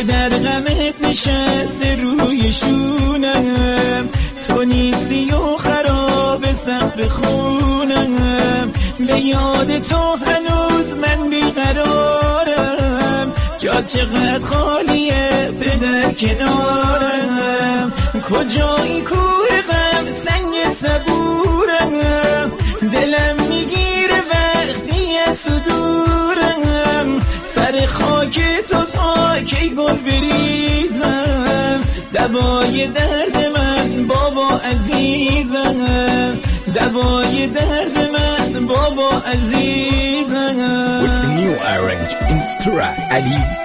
پدر غمت نشسته روی شونم، تو نیستی و خراب سقف خونم، به یاد تو هنوز من بیقرارم، جا چقدر خالیه پدر کنارم، کجایی کوه غم سنگ صبورم، دلم میگیره وقتی از دورم، سر خاک تو تا کی گل بریزم، دوای درد من بابا عزیزم، دوای درد من بابا عزیزم. With the new arrange instruct Ali